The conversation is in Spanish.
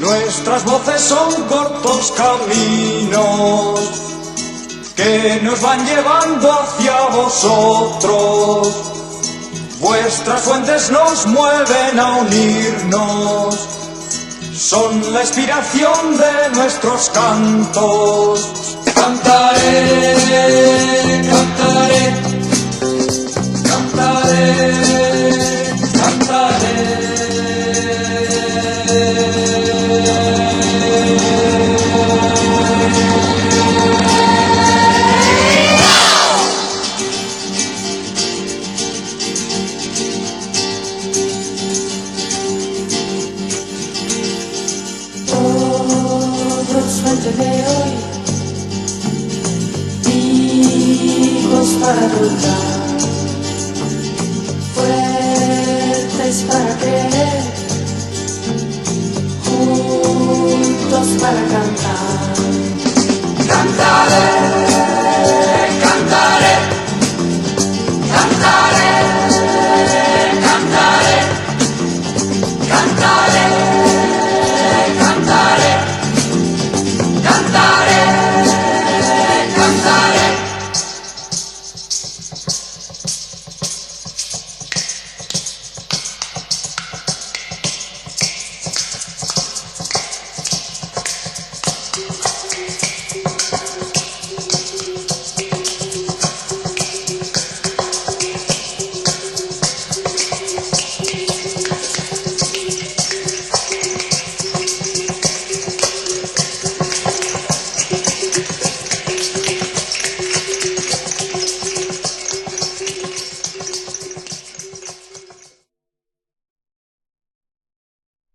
Nuestras voces son cortos caminos que nos van llevando hacia vosotros. Vuestras fuentes nos mueven a unirnos, son la inspiración de nuestros cantos. Cantaré, cantaré, cantaré, cantaré. De hoy, vivos para luchar, fuertes para creer, juntos para cantar.